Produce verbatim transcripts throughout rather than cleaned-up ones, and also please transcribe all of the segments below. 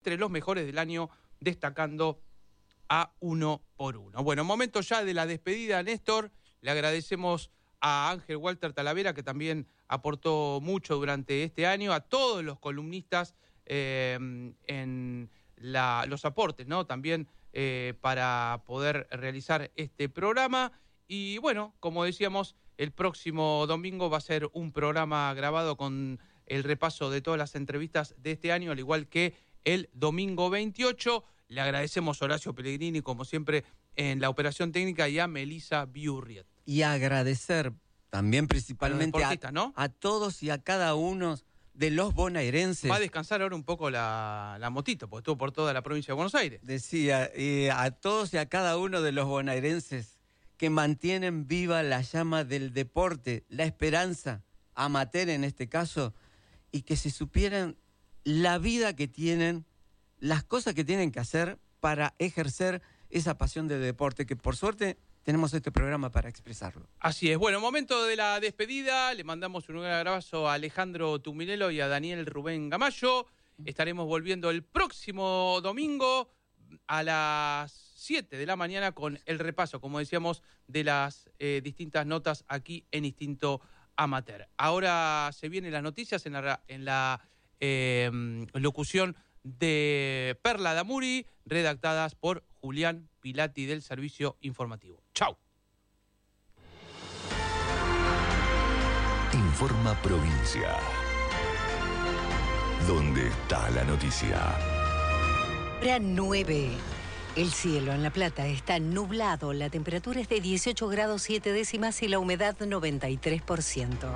entre los mejores del año, destacando a Uno por Uno. Bueno, momento ya de la despedida, Néstor. Le agradecemos a Ángel Walter Talavera, que también aportó mucho durante este año, a todos los columnistas eh, en la, los aportes, ¿no? También eh, para poder realizar este programa. Y bueno, como decíamos, el próximo domingo va a ser un programa grabado con el repaso de todas las entrevistas de este año, al igual que el domingo veintiocho. Le agradecemos a Horacio Pellegrini, como siempre, en la operación técnica, y a Melissa Biurriet. Y agradecer también principalmente a, a, ¿no? a todos y a cada uno de los bonaerenses. Va a descansar ahora un poco la, la motito, porque estuvo por toda la provincia de Buenos Aires. Decía, eh, a todos y a cada uno de los bonaerenses que mantienen viva la llama del deporte, la esperanza, amateur en este caso, y que se supieran la vida que tienen, las cosas que tienen que hacer para ejercer esa pasión del deporte, que por suerte tenemos este programa para expresarlo. Así es. Bueno, momento de la despedida. Le mandamos un gran abrazo a Alejandro Tuminelo y a Daniel Rubén Gamayo. Estaremos volviendo el próximo domingo a las siete de la mañana con el repaso, como decíamos, de las eh, distintas notas aquí en Instinto Amateur. Ahora se vienen las noticias en la, en la eh, locución de Perla Damuri, redactadas por Julián Pilati del Servicio Informativo. ¡Chau! Informa Provincia. ¿Dónde está la noticia? Hora nueve. El cielo en La Plata está nublado. La temperatura es de dieciocho grados siete décimas y la humedad noventa y tres por ciento.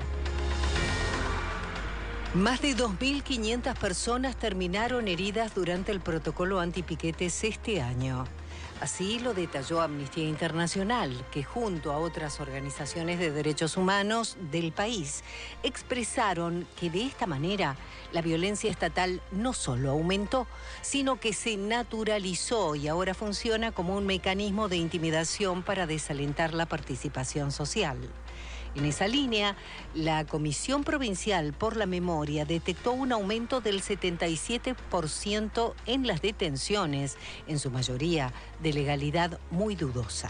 Más de dos mil quinientas personas terminaron heridas durante el protocolo antipiquetes este año. Así lo detalló Amnistía Internacional, que junto a otras organizaciones de derechos humanos del país expresaron que de esta manera la violencia estatal no solo aumentó, sino que se naturalizó y ahora funciona como un mecanismo de intimidación para desalentar la participación social. En esa línea, la Comisión Provincial por la Memoria detectó un aumento del setenta y siete por ciento en las detenciones, en su mayoría de legalidad muy dudosa.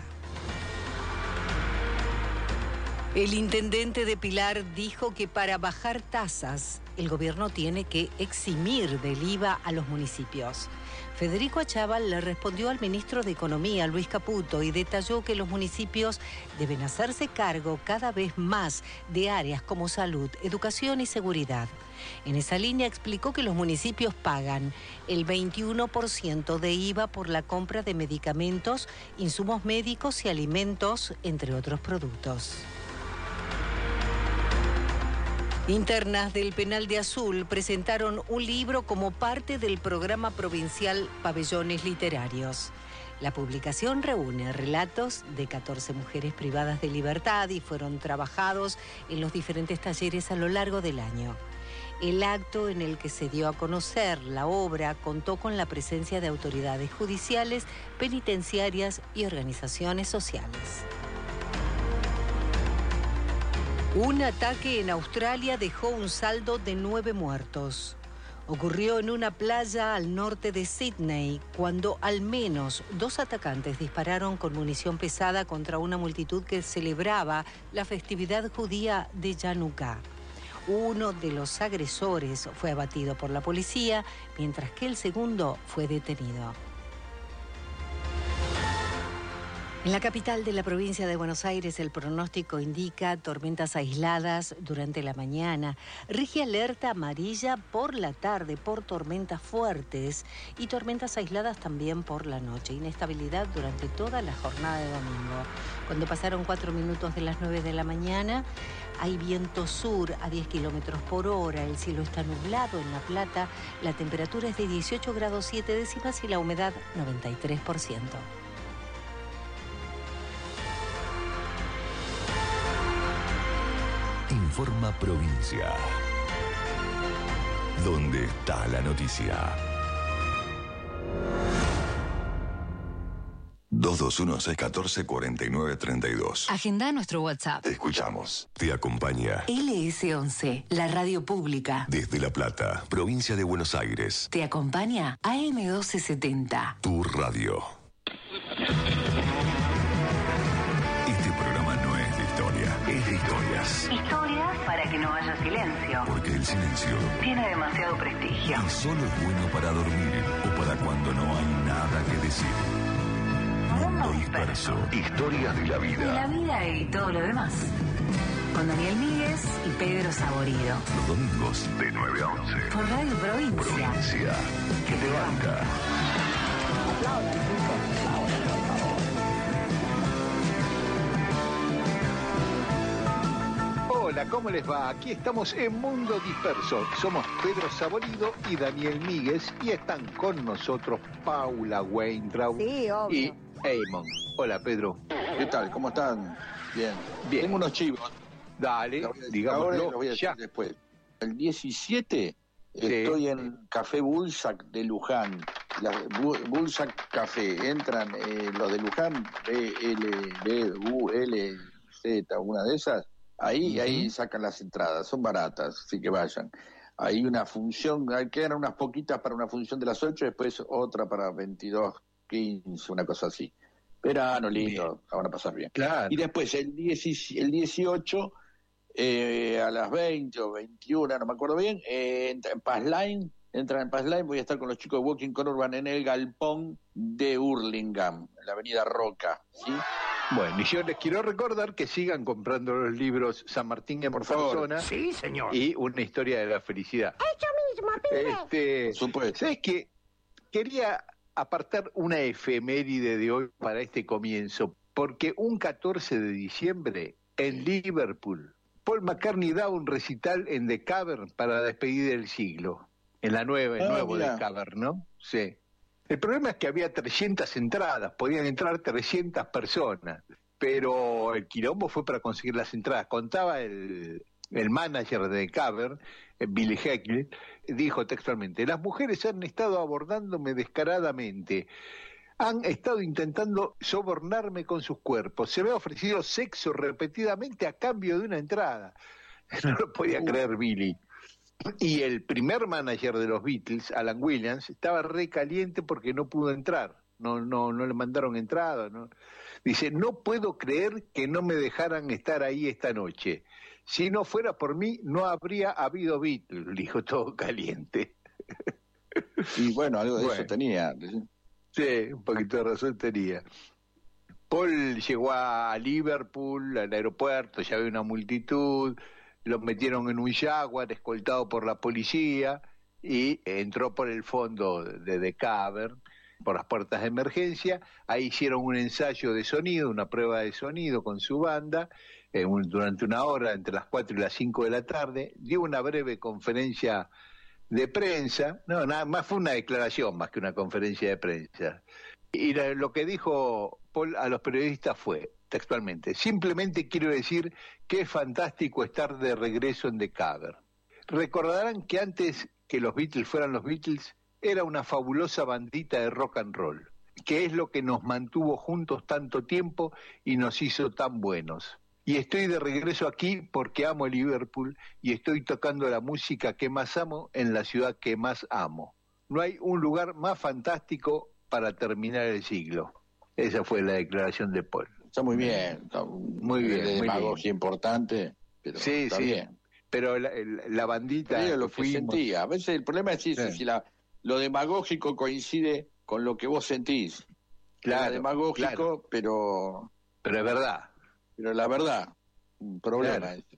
El intendente de Pilar dijo que para bajar tasas, el gobierno tiene que eximir del I V A a los municipios. Federico Achával le respondió al ministro de Economía, Luis Caputo, y detalló que los municipios deben hacerse cargo cada vez más de áreas como salud, educación y seguridad. En esa línea explicó que los municipios pagan el veintiuno por ciento de I V A por la compra de medicamentos, insumos médicos y alimentos, entre otros productos. Internas del Penal de Azul presentaron un libro como parte del programa provincial Pabellones Literarios. La publicación reúne relatos de catorce mujeres privadas de libertad y fueron trabajados en los diferentes talleres a lo largo del año. El acto en el que se dio a conocer la obra contó con la presencia de autoridades judiciales, penitenciarias y organizaciones sociales. Un ataque en Australia dejó un saldo de nueve muertos. Ocurrió en una playa al norte de Sydney, cuando al menos dos atacantes dispararon con munición pesada contra una multitud que celebraba la festividad judía de Hanukkah. Uno de los agresores fue abatido por la policía, mientras que el segundo fue detenido. En la capital de la provincia de Buenos Aires, el pronóstico indica tormentas aisladas durante la mañana, rige alerta amarilla por la tarde por tormentas fuertes y tormentas aisladas también por la noche. Inestabilidad durante toda la jornada de domingo. Cuando pasaron cuatro minutos de las nueve de la mañana, hay viento sur a diez kilómetros por hora, el cielo está nublado en La Plata, la temperatura es de dieciocho grados siete décimas y la humedad noventa y tres por ciento. Informa Provincia. ¿Dónde está la noticia? dos dos uno, seis uno cuatro, cuatro nueve tres dos. Agenda nuestro WhatsApp. Te escuchamos. Te acompaña L S once, la radio pública. desde La Plata, provincia de Buenos Aires. Te acompaña A M doce setenta. Tu radio. Este programa no es de historia, es de historias. Historias para que no haya silencio. Porque el silencio Tiene demasiado prestigio. y solo es bueno para dormir o para cuando no hay nada que decir. Mundo disperso. Historias de la La vida. vida y todo lo demás. Con Daniel Míguez y Pedro Saborido. Los domingos de nueve a once. Por Radio Provincia. Provincia que te banca. Hola, ¿cómo les va? Aquí estamos en Mundo Disperso. Somos Pedro Saborido y Daniel Míguez y están con nosotros Paula Weintraub Sí, obvio. y Eamon. Hola, Pedro. ¿Qué tal? ¿Cómo están? Bien. Bien. Tengo unos chivos. Dale, Los voy a decir ahora y digámoslo los voy a decir ya. después. El diecisiete Sí. estoy en Café Bulsac de Luján. La, Bu- Bulsac Café. Entran eh, los de Luján, B L B U L Z, una de esas. Ahí, ahí sacan las entradas. Son baratas, así que vayan. Hay una función, hay- quedan unas poquitas para una función de las ocho, después otra para veintidós, quince, una cosa así. Verano lindo, la van a pasar bien. Claro. Y después el, diez, el dieciocho, eh, a las veinte o veintiuna, no me acuerdo bien, eh, entra en Passline, entran en Passline, voy a estar con los chicos de Walking Conurban en el galpón de Hurlingham, en la avenida Roca, ¿sí? Bueno, y yo les quiero recordar que sigan comprando los libros San Martín en Por favor. persona. Sí, señor. Y Una historia de la felicidad. Hecho mismo, pibe. Este, Por supuesto. ¿Sabes qué? Quería apartar una efeméride de hoy para este comienzo, porque un catorce de diciembre en Liverpool, Paul McCartney da un recital en The Cavern para la despedida del siglo, en la nueva, el Ah, nuevo mira. The Cavern, ¿no? Sí. El problema es que había trescientas entradas, podían entrar trescientas personas, pero el quilombo fue para conseguir las entradas. Contaba el, el manager de The Cavern, eh, Billy Heckle, dijo textualmente: las mujeres han estado abordándome descaradamente, han estado intentando sobornarme con sus cuerpos, se me ha ofrecido sexo repetidamente a cambio de una entrada. No lo podía creer Billy. Y el primer manager de los Beatles, Alan Williams, estaba re caliente porque no pudo entrar, no, no, no le mandaron entrada, ¿no? Dice: no puedo creer que no me dejaran estar ahí esta noche. Si no fuera por mí, no habría habido Beatles, dijo todo caliente. Y bueno, algo de Bueno. eso tenía. Sí, un poquito de razón tenía. Paul llegó a Liverpool, al aeropuerto, ya había una multitud, lo metieron en un Jaguar escoltado por la policía y entró por el fondo de The Cavern, por las puertas de emergencia. Ahí hicieron un ensayo de sonido, una prueba de sonido con su banda, eh, un- durante una hora, entre las cuatro y las cinco de la tarde. Dio una breve conferencia de prensa, no, nada más fue una declaración más que una conferencia de prensa. Y la- lo que dijo Paul a los periodistas fue, textualmente: simplemente quiero decir que es fantástico estar de regreso en The Cavern. Recordarán que antes que los Beatles fueran los Beatles, era una fabulosa bandita de rock and roll, que es lo que nos mantuvo juntos tanto tiempo y nos hizo tan buenos. Y estoy de regreso aquí porque amo Liverpool y estoy tocando la música que más amo en la ciudad que más amo. No hay un lugar más fantástico para terminar el siglo. Esa fue la declaración de Paul. Está muy bien. Está Muy bien, De muy demagogia importante, pero Sí, está sí. bien. Pero la, el- la bandita Era lo que que fuimos- sentía. A veces el problema es eso, Sí. si la, lo demagógico coincide con lo que vos sentís. Claro, Era demagógico, claro. pero, pero es verdad. pero la verdad, un problema. Claro. ese.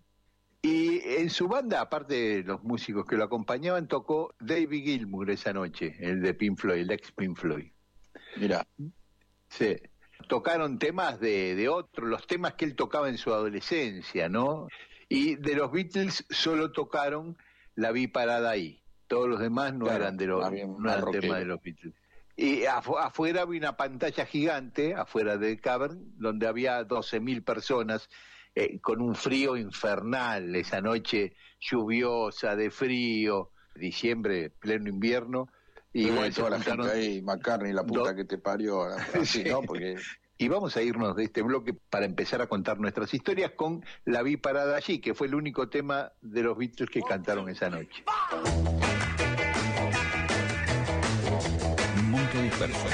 Y en su banda, aparte de los músicos que lo acompañaban, tocó David Gilmour esa noche, el de Pink Floyd, el ex Pink Floyd. Mirá, Sí. Tocaron temas de, de otros, los temas que él tocaba en su adolescencia, ¿no? Y de los Beatles solo tocaron La Vi Parada Ahí. Todos los demás no Claro, eran de los, más bien, no más eran rockero. temas de los Beatles. Y afu- afuera había una pantalla gigante, afuera del Cavern, donde había doce mil personas, eh, con un frío infernal, esa noche lluviosa, de frío, diciembre, pleno invierno. Y y bueno, se toda la juntaron- gente ahí, McCartney, la puta do- que te parió, así, Sí. ¿no? Porque Y vamos a irnos de este bloque para empezar a contar nuestras historias con La Vi Parada Allí, que fue el único tema de los Beatles que cantaron esa noche. Mundo Disperso.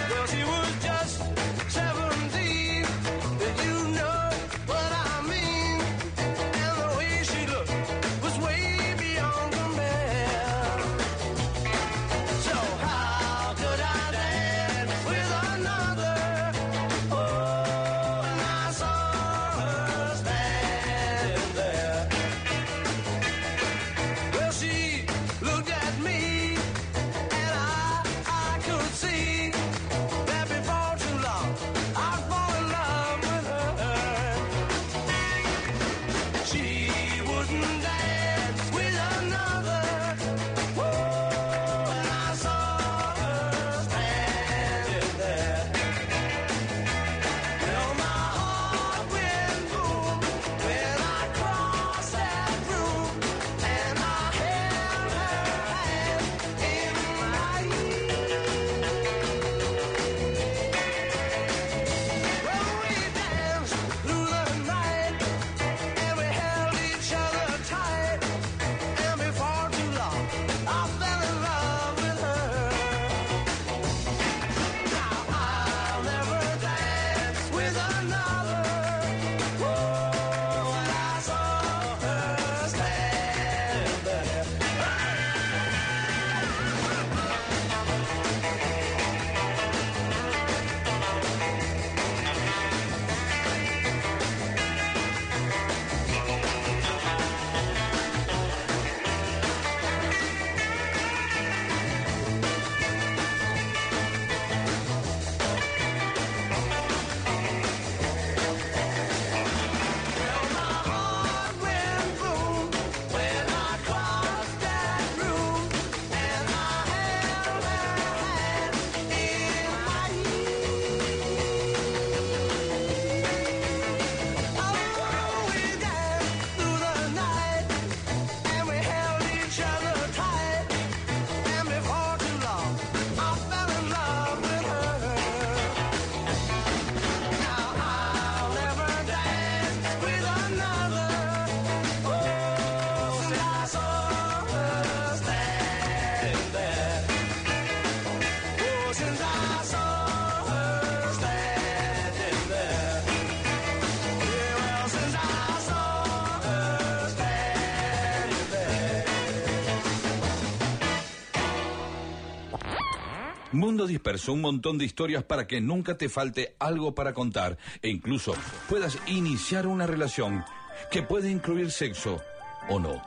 Mundo Disperso, un montón de historias para que nunca te falte algo para contar e incluso puedas iniciar una relación que puede incluir sexo o no.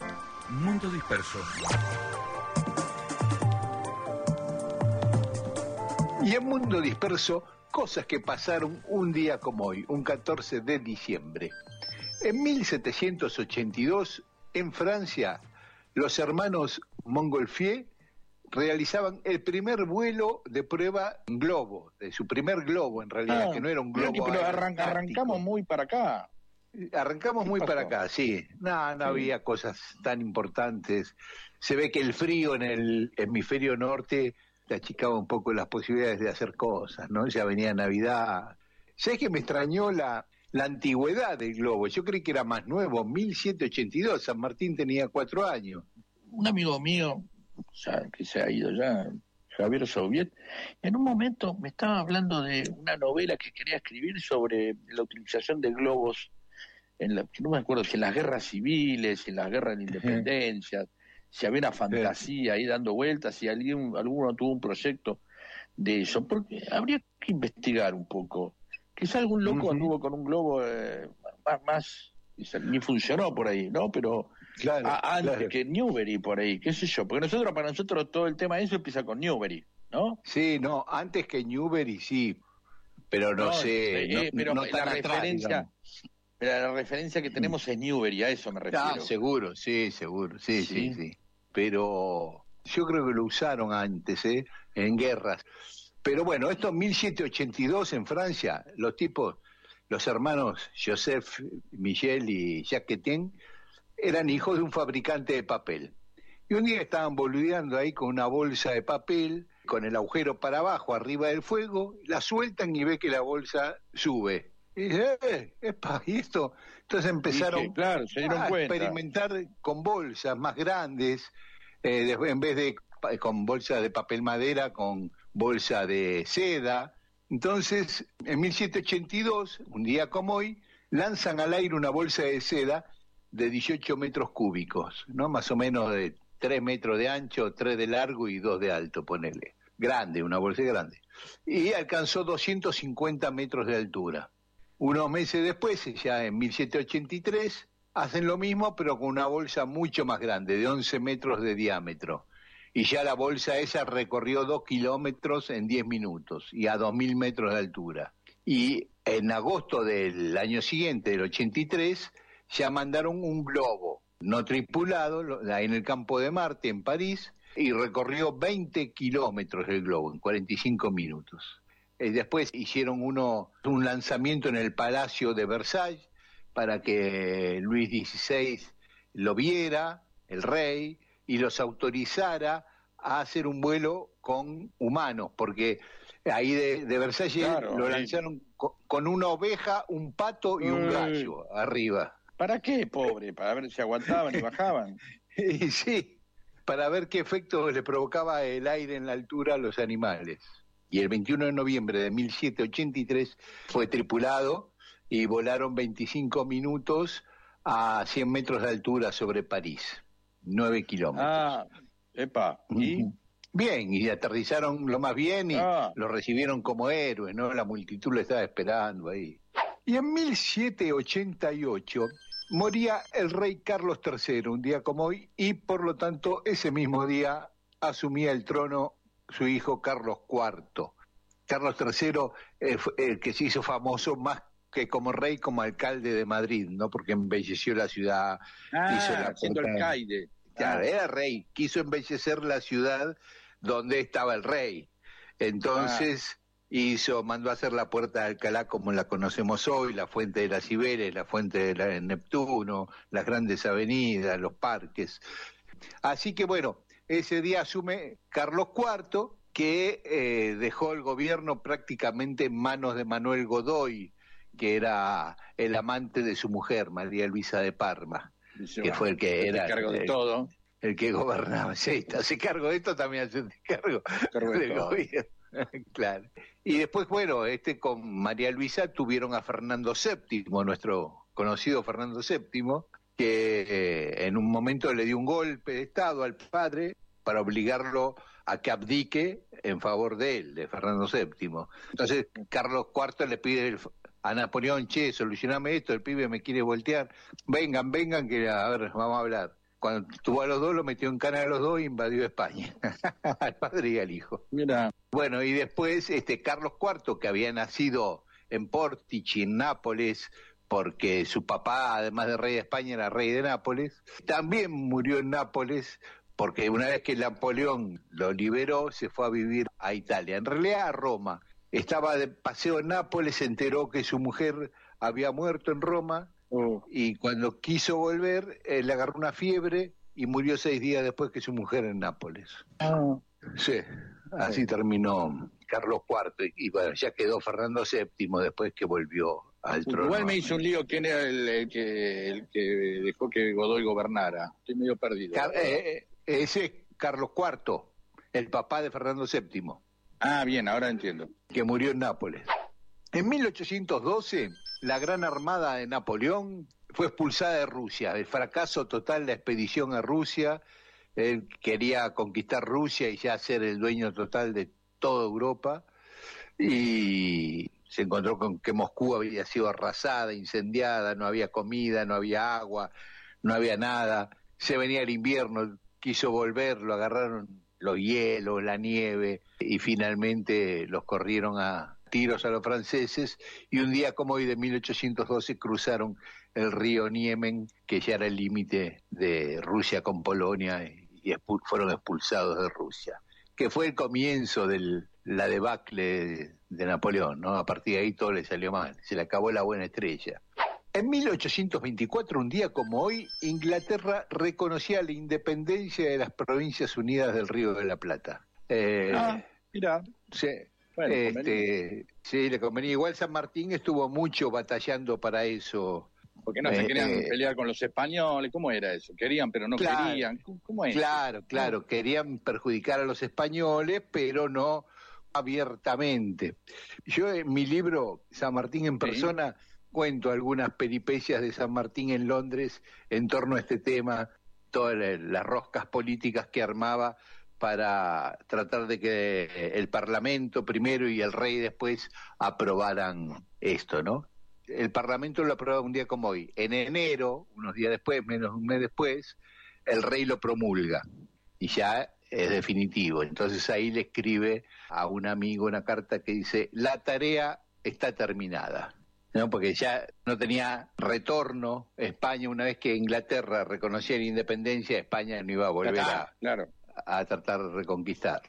Mundo Disperso. Y en Mundo Disperso, cosas que pasaron un día como hoy, un catorce de diciembre. En mil setecientos ochenta y dos, en Francia, los hermanos Montgolfier realizaban el primer vuelo de prueba en globo, de su primer globo en realidad, ah, que no era un globo. Pero arranca, arrancamos muy para acá. Arrancamos muy para acá, sí. No, no sí. había cosas tan importantes. Se ve que el frío en el hemisferio norte te achicaba un poco las posibilidades de hacer cosas, ¿no? Ya venía Navidad. ¿Sabes que me extrañó la, la antigüedad del globo? Yo creí que era más nuevo, mil setecientos ochenta y dos, San Martín tenía cuatro años. Un amigo mío, ya, que se ha ido ya, Javier Soviet, en un momento me estaba hablando de una novela que quería escribir sobre la utilización de globos, en la, no me acuerdo si en las guerras civiles, en las guerras de la independencia, si había una fantasía ahí dando vueltas, si alguien, alguno tuvo un proyecto de eso, porque habría que investigar un poco. Quizá algún loco uh-huh. anduvo con un globo eh, más, más, ni funcionó por ahí, ¿no? Pero claro, a, antes claro. que Newbery por ahí, qué sé yo, porque nosotros, para nosotros todo el tema de eso empieza con Newbery, ¿no? Sí, no, antes que Newbery sí, pero no, no sé, eh, no, eh, pero no la atrás, referencia, digamos. Pero la referencia que tenemos es Newbery, a eso me refiero. Ah, seguro, sí, seguro, sí, sí, sí, sí. Pero yo creo que lo usaron antes, ¿eh? En guerras. Pero bueno, esto en mil setecientos ochenta y dos en Francia, los tipos, los hermanos Joseph, Michel y Jacques Etienne, eran hijos de un fabricante de papel. Y un día estaban boludeando ahí con una bolsa de papel con el agujero para abajo, arriba del fuego, la sueltan y ve que la bolsa sube. Y dice, eh, epa, ¿y esto? Entonces empezaron que, claro, se dieron a cuenta. experimentar con bolsas más grandes, eh, de, en vez de con bolsas de papel madera, con bolsa de seda. Entonces, en mil setecientos ochenta y dos, un día como hoy, lanzan al aire una bolsa de seda de dieciocho metros cúbicos, ¿no? Más o menos de tres metros de ancho, tres de largo y dos de alto, ponele. Grande, una bolsa grande. Y alcanzó doscientos cincuenta metros de altura. Unos meses después, ya en mil setecientos ochenta y tres, hacen lo mismo, pero con una bolsa mucho más grande, de once metros de diámetro. Y ya la bolsa esa recorrió dos kilómetros en diez minutos y a dos mil metros de altura. Y en agosto del año siguiente, del ochenta y tres, ya mandaron un globo no tripulado en el campo de Marte, en París, y recorrió veinte kilómetros el globo en cuarenta y cinco minutos. Eh, después hicieron uno un lanzamiento en el Palacio de Versalles para que Luis dieciséis lo viera, el rey, y los autorizara a hacer un vuelo con humanos, porque ahí de, de Versalles claro, lo lanzaron con, con una oveja, un pato y un Uy. gallo arriba. ¿Para qué, pobre? Para ver si aguantaban y bajaban. Y sí, para ver qué efecto le provocaba el aire en la altura a los animales. Y el veintiuno de noviembre de mil setecientos ochenta y tres fue tripulado y volaron veinticinco minutos a cien metros de altura sobre París, nueve kilómetros. Ah, epa, ¿y? Bien, y aterrizaron lo más bien y ah. lo recibieron como héroe, ¿no? La multitud lo estaba esperando ahí. Y en mil setecientos ochenta y ocho moría el rey Carlos tercero, un día como hoy, y por lo tanto ese mismo día asumía el trono su hijo Carlos cuarto. Carlos tercero, eh, fue el que se hizo famoso más que como rey, como alcalde de Madrid, ¿no? Porque embelleció la ciudad. Ah, hizo la siendo puerta... alcaide. Claro, ah. era rey, quiso embellecer la ciudad donde estaba el rey. Entonces ah. hizo, mandó a hacer la Puerta de Alcalá como la conocemos hoy, la Fuente de las Cibeles, la Fuente de la Neptuno, las grandes avenidas, los parques. Así que bueno, ese día asume Carlos cuarto, que eh, dejó el gobierno prácticamente en manos de Manuel Godoy, que era el amante de su mujer, María Luisa de Parma, sí, que fue el que era cargo de el, todo. el que gobernaba. Sí, hace cargo de esto, también hace cargo, cargo de del todo. Gobierno. Claro. Y después, bueno, este con María Luisa tuvieron a Fernando séptimo, nuestro conocido Fernando séptimo, que eh, en un momento le dio un golpe de Estado al padre para obligarlo a que abdique en favor de él, de Fernando séptimo. Entonces Carlos cuarto le pide el, a Napoleón, che, solucioname esto, el pibe me quiere voltear, vengan, vengan, que a ver, vamos a hablar. Cuando tuvo a los dos, lo metió en cana a los dos e invadió España, al padre y al hijo. Mira. Bueno, y después este Carlos cuarto, que había nacido en Portici, en Nápoles, porque su papá, además de rey de España, era rey de Nápoles, también murió en Nápoles, porque una vez que Napoleón lo liberó, se fue a vivir a Italia, en realidad a Roma. Estaba de paseo en Nápoles, se enteró que su mujer había muerto en Roma, oh. y cuando quiso volver, eh, le agarró una fiebre y murió seis días después que su mujer en Nápoles. Oh. Sí, así oh. terminó Carlos cuarto, y, y bueno, ya quedó Fernando séptimo después que volvió al trono. Igual me hizo un lío quién era el, el, que, el que dejó que Godoy gobernara. Estoy medio perdido. Car eh, ese es Carlos cuarto, el papá de Fernando séptimo. Ah, bien, ahora entiendo. Que murió en Nápoles. En mil ochocientos doce, la Gran Armada de Napoleón fue expulsada de Rusia. El fracaso total de la expedición a Rusia. Él quería conquistar Rusia y ya ser el dueño total de toda Europa. Y se encontró con que Moscú había sido arrasada, incendiada, no había comida, no había agua, no había nada. Se venía el invierno, quiso volver, lo agarraron los hielos, la nieve, y finalmente los corrieron a tiros a los franceses, y un día como hoy de mil ochocientos doce cruzaron el río Niemen, que ya era el límite de Rusia con Polonia, y expu- fueron expulsados de Rusia, que fue el comienzo de la debacle de, de Napoleón, ¿no? A partir de ahí todo le salió mal, se le acabó la buena estrella. En mil ochocientos veinticuatro, un día como hoy, Inglaterra reconocía la independencia de las Provincias Unidas del Río de la Plata. Eh, ah. Mirá. Sí. Bueno, este, sí, le convenía. Igual San Martín estuvo mucho batallando para eso. Porque no se Eh, querían eh, pelear con los españoles. ¿Cómo era eso? Querían, pero no Claro. querían. ¿Cómo, cómo es? Claro, claro, querían perjudicar a los españoles, pero no abiertamente. Yo en mi libro, San Martín en persona, cuento algunas peripecias de San Martín en Londres en torno a este tema, todas las roscas políticas que armaba para tratar de que el Parlamento primero y el rey después aprobaran esto, ¿no? El Parlamento lo aprobaba un día como hoy. En enero, unos días después, menos de un mes después, el rey lo promulga y ya es definitivo. Entonces ahí le escribe a un amigo una carta que dice: la tarea está terminada, ¿no? Porque ya no tenía retorno España. Una vez que Inglaterra reconocía la independencia, España no iba a volver a, claro. a tratar de reconquistar.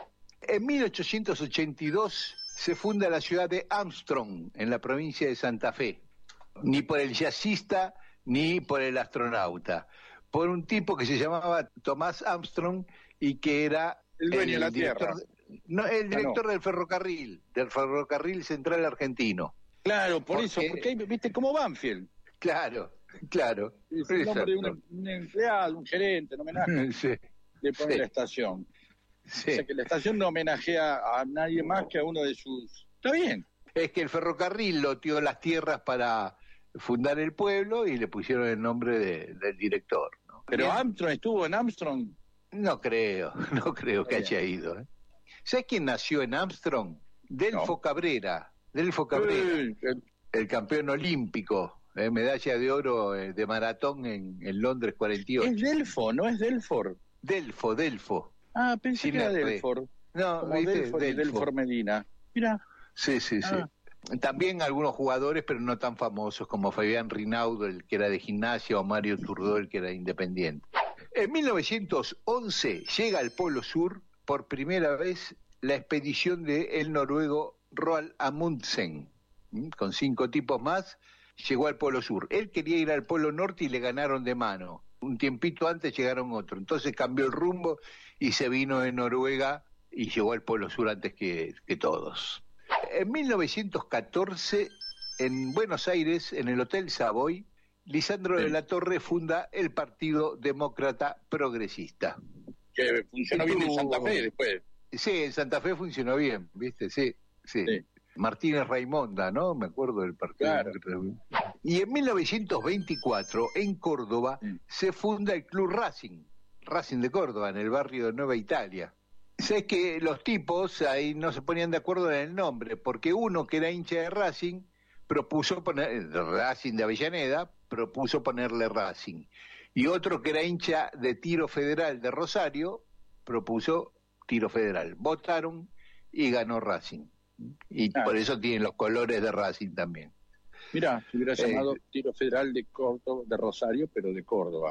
En mil ochocientos ochenta y dos se funda la ciudad de Armstrong, en la provincia de Santa Fe, ni por el jazzista ni por el astronauta, por un tipo que se llamaba Tomás Armstrong y que era el dueño de la director, tierra. No, el director Ah, no. del ferrocarril, del ferrocarril central argentino. Claro, por Porque- eso, porque hay- viste como Banfield. Claro, claro. Es el nombre de Exacto. un, un empleado, un gerente, en homenaje, Sí, le pone sí. la estación. sí. O sea que la estación no homenajea a nadie más que a uno de sus... Está bien. Es que el ferrocarril loteó las tierras para fundar el pueblo y le pusieron el nombre de- del director, ¿no? Pero Bien. Armstrong estuvo en Armstrong. No creo, no creo que Está haya ido. ¿eh? ¿Sabes quién nació en Armstrong? Delfo No. Cabrera. Delfo Cabrera, Eh, eh, el campeón olímpico, eh, medalla de oro eh, de maratón en, en Londres cuarenta y ocho. es Delfo, no es Delfort. Delfo, Delfo. Ah, pensé Sin que era R. Delfort. No, Como ¿viste? Delfort y Delfort Medina. Mira. Sí, sí, sí. Ah. También algunos jugadores, pero no tan famosos, como Fabián Rinaudo, el que era de Gimnasia, o Mario Turdó, el que era independiente. En mil novecientos once llega al Polo Sur por primera vez la expedición de el noruego Roald Amundsen, ¿m? Con cinco tipos más, llegó al Polo Sur. Él quería ir al Polo Norte y le ganaron de mano. Un tiempito antes llegaron otro. Entonces cambió el rumbo y se vino de Noruega y llegó al Polo Sur antes que, que todos. En mil novecientos catorce, en Buenos Aires, en el Hotel Savoy, Lisandro Sí. de la Torre funda el Partido Demócrata Progresista. Que funcionó bien en Santa Fe después. Sí, en Santa Fe funcionó bien, ¿viste? Sí, sí. Sí. Martínez Raimonda, ¿no? Me acuerdo del Partido Claro. Demócrata. Y en mil novecientos veinticuatro, en Córdoba, Mm. se funda el Club Racing, Racing de Córdoba, en el barrio de Nueva Italia. Sabes que los tipos ahí no se ponían de acuerdo en el nombre, porque uno que era hincha de Racing propuso poner, Racing de Avellaneda, propuso ponerle Racing. Y otro que era hincha de Tiro Federal de Rosario, propuso Tiro Federal. Votaron y ganó Racing. Y Ah. por eso tienen los colores de Racing también. Mira, se hubiera Eh. llamado Tiro Federal de Córdoba, de Rosario, pero de Córdoba.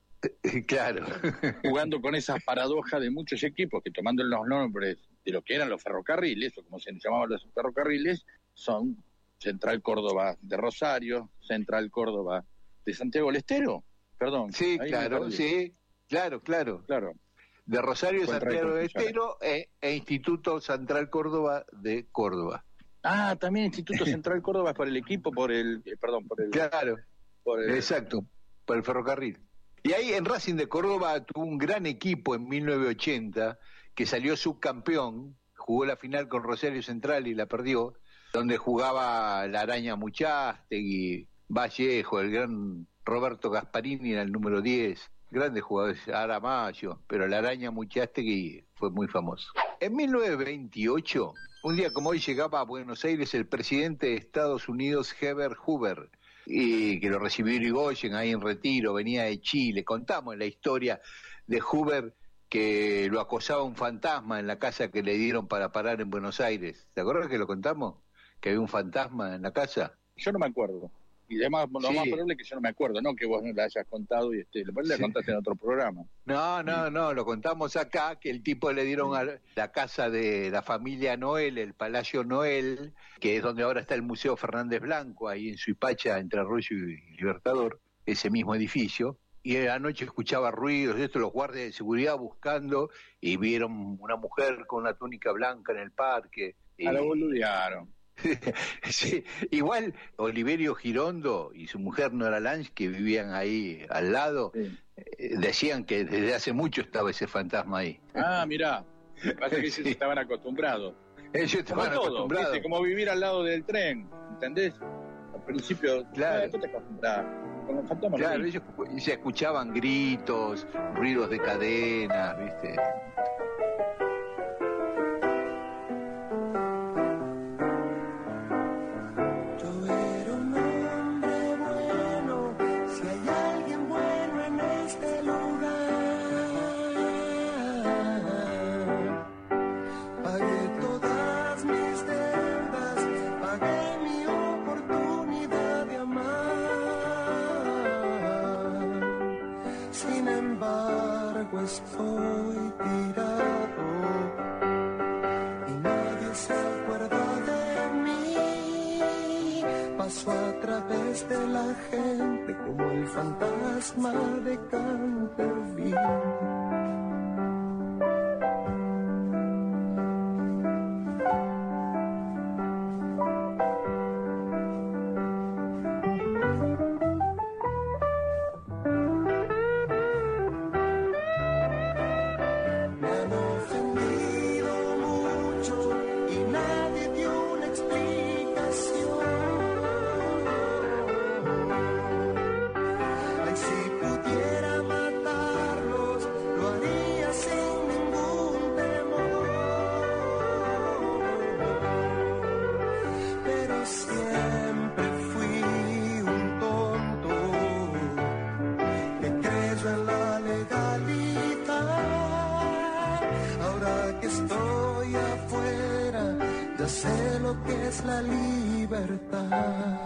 Claro. Jugando con esa paradoja de muchos equipos que, tomando los nombres de lo que eran los ferrocarriles, o como se llamaban los ferrocarriles, son Central Córdoba de Rosario, Central Córdoba de Santiago del Estero. Perdón. Sí, ahí me claro, perdí. sí, claro, claro. Claro. De Rosario, Fue Santiago del reconquistada. Estero e, e Instituto Central Córdoba de Córdoba. Ah, también Instituto Central Córdoba es por el equipo, por el, eh, perdón, por el, Claro, por el- exacto, por el ferrocarril. Y ahí en Racing de Córdoba tuvo un gran equipo en mil novecientos ochenta que salió subcampeón, jugó la final con Rosario Central y la perdió, donde jugaba la Araña Muchastegui, Vallejo, el gran Roberto Gasparini era el número diez, grandes jugadores, Aramayo, pero la Araña Muchastegui fue muy famoso. En mil novecientos veintiocho, un día como hoy, llegaba a Buenos Aires el presidente de Estados Unidos, Herbert Hoover, y que lo recibió Irigoyen ahí en Retiro, venía de Chile. Contamos la historia de Hoover, que lo acosaba un fantasma en la casa que le dieron para parar en Buenos Aires. ¿Te acuerdas que lo contamos? Que había un fantasma en la casa. Yo no me acuerdo. Y además, lo Sí. más probable es que yo no me acuerdo, no que vos la hayas contado y este, después la Sí. contaste en otro programa. No, no, no, lo contamos acá, que el tipo le dieron a la casa de la familia Noel, el Palacio Noel, que es donde ahora está el Museo Fernández Blanco, ahí en Suipacha, entre Arroyo y Libertador, ese mismo edificio. y anoche escuchaba ruidos, esto, los guardias de seguridad buscando, y vieron una mujer con una túnica blanca en el parque. A lo boludearon. Sí, igual Oliverio Girondo y su mujer Nora Lange, que vivían ahí al lado, sí. eh, decían que desde hace mucho estaba ese fantasma ahí. Ah, mirá, pasa que ellos sí. estaban acostumbrados. Ellos estaban como acostumbrados. Todo, como vivir al lado del tren, ¿entendés? Al principio, claro, eh, tú te acostumbras. Con los fantasmas. Claro, ellos se escuchaban gritos, ruidos de cadenas, ¿viste? Estoy tirado y nadie se acuerda de mí. Paso a través de la gente como el fantasma de Canterville. La libertad.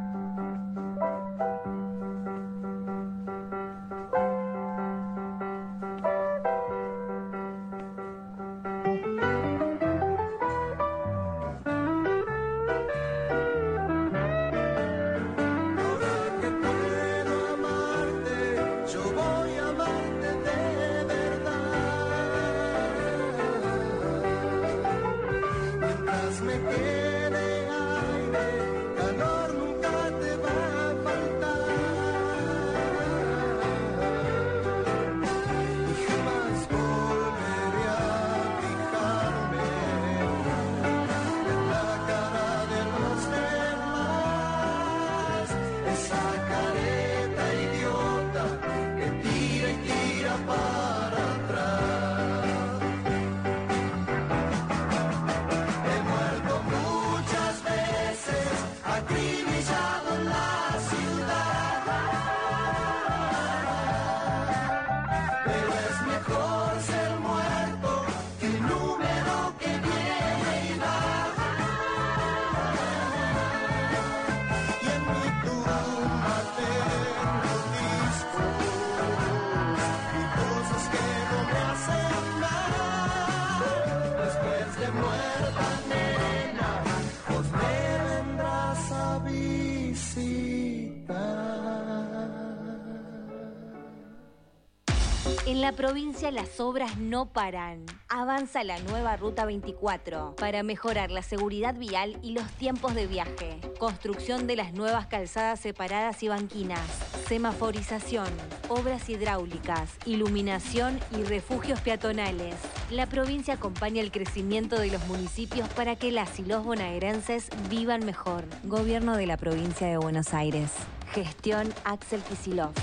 En la provincia las obras no paran. Avanza la nueva Ruta veinticuatro para mejorar la seguridad vial y los tiempos de viaje. Construcción de las nuevas calzadas separadas y banquinas. Semaforización, obras hidráulicas, iluminación y refugios peatonales. La provincia acompaña el crecimiento de los municipios para que las y los bonaerenses vivan mejor. Gobierno de la provincia de Buenos Aires. Gestión Axel Kicillof.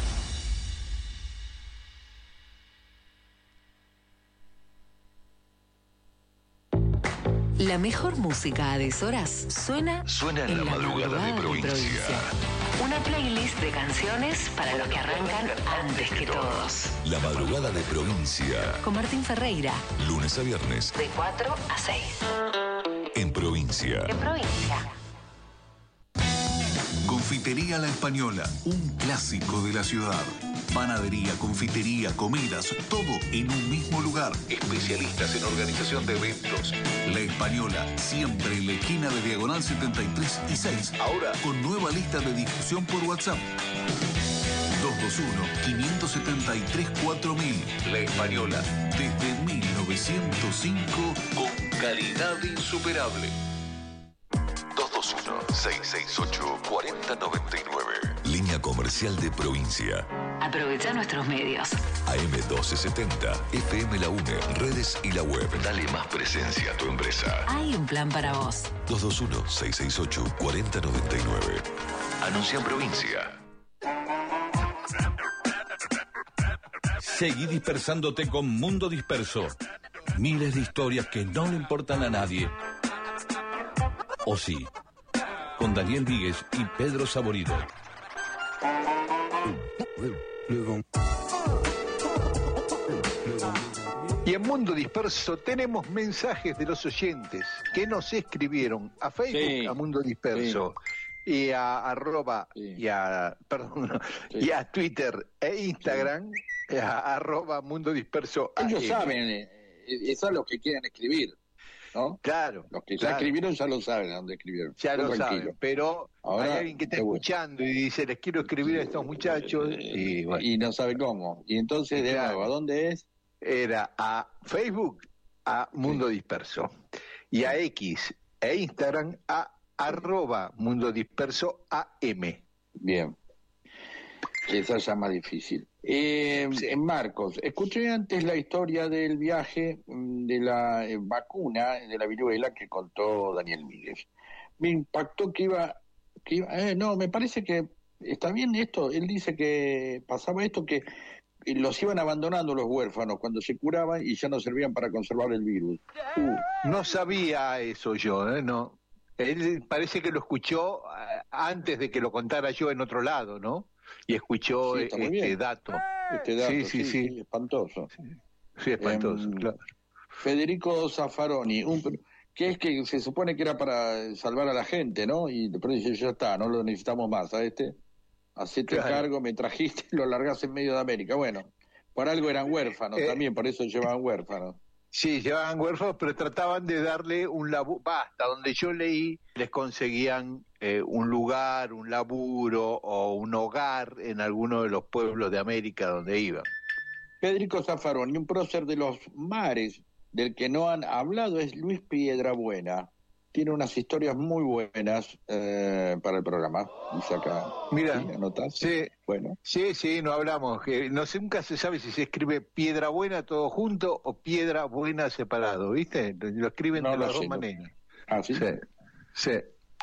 La mejor música a deshoras suena, suena en, en la, la madrugada, madrugada de, provincia. de provincia. Una playlist de canciones para los que arrancan antes que todos. La madrugada de provincia. Con Martín Ferreira. Lunes a viernes. De cuatro a seis. En provincia. En provincia. Confitería La Española, un clásico de la ciudad. Panadería, confitería, comidas, todo en un mismo lugar. Especialistas en organización de eventos. La Española, siempre en la esquina de Diagonal setenta y tres y seis. Ahora con nueva lista de difusión por WhatsApp. dos dos dos uno, cinco siete tres, cuatro mil. La Española, desde mil novecientos cinco, con calidad insuperable. dos dos uno, seis seis ocho, cuatro cero nueve nueve. Línea comercial de provincia. Aprovecha nuestros medios. A M doce setenta, F M La UNE, redes y la web. Dale más presencia a tu empresa. Hay un plan para vos. dos dos uno, seis seis ocho, cuatro cero nueve nueve. Anuncia en provincia. Seguí dispersándote con Mundo Disperso. Miles de historias que no le importan a nadie. O sí, con Daniel Víguez y Pedro Saborido. Y en Mundo Disperso tenemos mensajes de los oyentes que nos escribieron a Facebook, Sí, a Mundo Disperso, sí. y a arroba, Sí. y a, perdón, Sí. y a Twitter e Instagram, a arroba Mundo Disperso. Ellos A M. saben, eh, eso es lo que quieren escribir, ¿no? Claro. Los que ya claro. escribieron ya lo saben a dónde escribieron. Ya Tú lo tranquilo. saben, pero Ahora, hay alguien que está seguro. escuchando y dice, les quiero escribir a estos muchachos, y bueno, Y no sabe cómo. Y entonces, de Claro. nuevo, ¿a dónde es? era a Facebook, a Mundo Disperso, y a X e Instagram, a arroba Mundo Disperso A M. Bien. Esa ya más difícil. Eh, Sí. Marcos, escuché antes la historia del viaje mm, de la eh, vacuna de la viruela que contó Daniel Míguez. Me impactó que iba, que iba eh, no, me parece que está bien esto. Él dice que pasaba esto, que los iban abandonando los huérfanos cuando se curaban y ya no servían para conservar el virus. Uh, no sabía eso yo, ¿eh? No. Él parece que lo escuchó eh, antes de que lo contara yo en otro lado, ¿no? Y escuchó Sí, está muy este bien. dato. Este dato, Sí, sí, sí. espantoso. Sí, espantoso, Em, claro. Federico Zaffaroni, un, que es que se supone que era para salvar a la gente, ¿no? Y después dice, ya está, no lo necesitamos más a este. Hacete Claro. cargo, me trajiste y lo largás en medio de América. Bueno, por algo eran huérfanos Eh, también, por eso llevaban huérfanos. Sí, llevaban huérfanos, pero trataban de darle un laburo. Basta, donde yo leí, les conseguían eh, un lugar, un laburo o un hogar en alguno de los pueblos de América donde iban. Federico Zaffaroni, un prócer de los mares del que no han hablado es Luis Piedrabuena. Tiene unas historias muy buenas eh, para el programa. Dice acá. Mira, ¿Sí? ¿Anotás? sí, Bueno. sí, sí, no hablamos. que no sé, nunca se sabe si se escribe Piedra Buena todo junto o Piedra Buena separado, ¿viste? Lo escriben No de lo las sé, dos no. maneras. Ah, ¿sí? Sí, sí.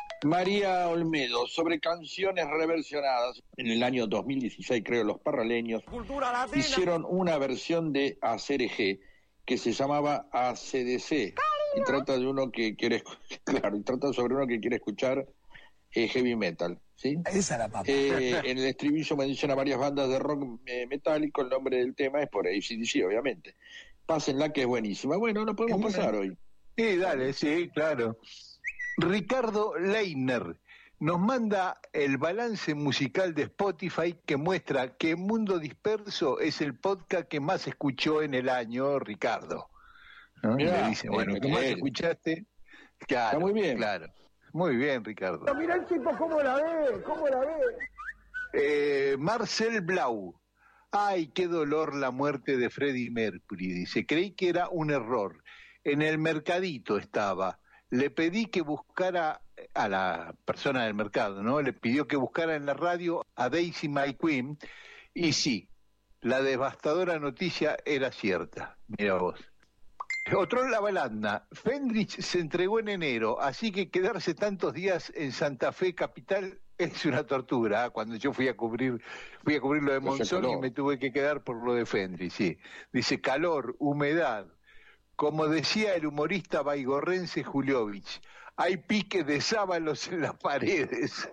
María Olmedo, sobre canciones reversionadas. En el año dos mil dieciséis, creo, los parraleños hicieron una versión de A C D G que se llamaba A C D C. Y trata de uno que quiere, claro, y trata sobre uno que quiere escuchar eh, heavy metal, ¿sí? Esa la papa. Eh, en el estribillo menciona varias bandas de rock eh, metálico, el nombre del tema es por A C D C, obviamente. Pásenla, que es buenísima. Bueno, lo podemos pasar hoy. Sí, dale, sí, claro. Ricardo Leiner nos manda el balance musical de Spotify que muestra que Mundo Disperso es el podcast que más escuchó en el año, Ricardo. ¿No? Mirá, Le dice, bueno, eh, ¿qué más eh, escuchaste? Claro, Está muy bien. Claro. Muy bien, Ricardo. Mira el tipo cómo la ve, cómo la ve. Eh, Marcel Blau. Ay, qué dolor la muerte de Freddie Mercury. Dice, creí que era un error. En el mercadito estaba. Le pedí que buscara a la persona del mercado, ¿no? Le pidió que buscara en la radio a Daisy My Queen. Y sí, la devastadora noticia era cierta. Mira vos. Otro La Balanda. Fendrich se entregó en enero, así que quedarse tantos días en Santa Fe capital es una tortura. ¿eh? Cuando yo fui a cubrir, fui a cubrir lo de Monzón y me tuve que quedar por lo de Fendrich, sí. Dice calor, humedad. Como decía el humorista baigorrense Juliovich, hay piques de sábalos en las paredes.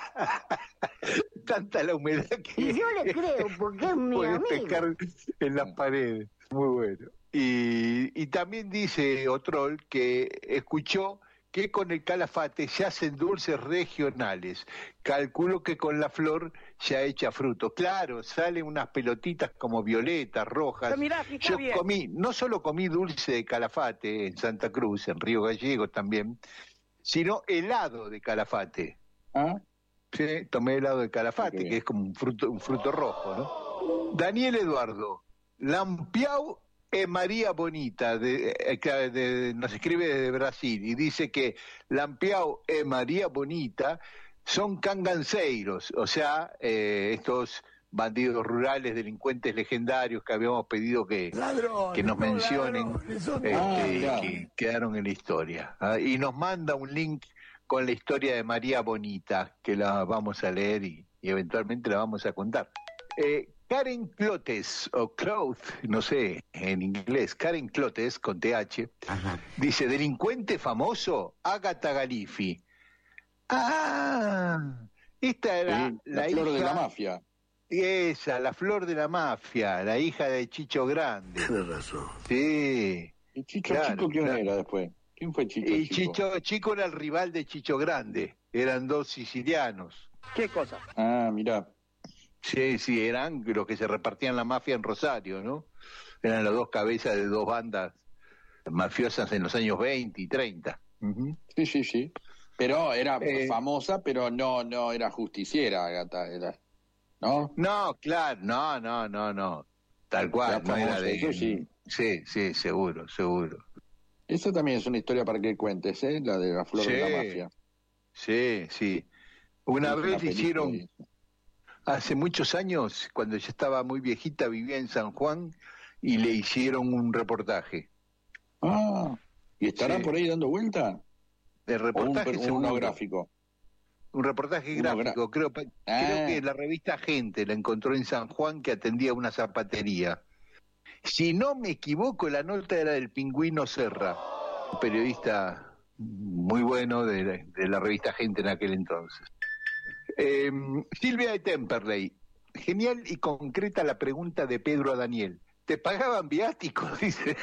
Tanta la humedad que Y yo le creo, porque es mi puedes amigo. pescar en las paredes. Muy bueno. Y, y también dice Otrol que escuchó que con el calafate se hacen dulces regionales. Calculo que con la flor ya echa fruto. Claro, salen unas pelotitas como violetas, rojas. Pero mirá, fija Yo bien. comí, no solo comí dulce de calafate en Santa Cruz, en Río Gallegos también, sino helado de calafate. ¿Ah? Sí, tomé helado de calafate, que es como un fruto, un fruto rojo, ¿no? Daniel Eduardo, Lampião e María Bonita, de, de, de, nos escribe desde Brasil, y dice que Lampião e María Bonita son canganceiros, o sea, eh, estos bandidos rurales, delincuentes legendarios que habíamos pedido que, ladrones, que nos mencionen, ladrones, este, ah, claro. que quedaron en la historia. ¿Ah? Y nos manda un link con la historia de María Bonita, que la vamos a leer y, y eventualmente la vamos a contar. Eh, Karen Clotes, o Cloth, no sé, en inglés, Karen Clotes, con T H, ajá, dice, delincuente famoso, Agatha Galifi. Ah, esta era sí, la, la flor hija de la mafia. Esa, la flor de la mafia, la hija de Chicho Grande. Tienes razón. Sí. ¿Y Chicho claro, Chico quién claro. era después? ¿Quién fue Chicho y Chico? Chicho Chico era el rival de Chicho Grande. Eran dos sicilianos. ¿Qué cosa? Ah, mirá. Sí, sí, eran los que se repartían la mafia en Rosario, ¿no? Eran las dos cabezas de dos bandas mafiosas en los años veinte y treinta. Uh-huh. Sí, sí, sí. Pero era eh, famosa, pero no no era justiciera, Agatha, era... ¿No? No, claro, no, no, no, no. Tal cual, no era de... Eso sí. Sí, sí, seguro, seguro. Eso también es una historia para que cuentes, ¿eh? La de la flor sí, de la mafia. Sí, sí. Una es vez una hicieron, hace muchos años, cuando ya estaba muy viejita, vivía en San Juan, y le hicieron un reportaje. Ah, ¿y estará sí. por ahí dando vuelta? El reportaje un, un monográfico. Un reportaje gráfico, creo, ah. creo que la revista Gente la encontró en San Juan, que atendía una zapatería. Si no me equivoco, la nota era del Pingüino Serra, un periodista muy bueno de la, de la revista Gente en aquel entonces. Eh, Silvia de Temperley, genial y concreta la pregunta de Pedro a Daniel. ¿Te pagaban viáticos? Dice.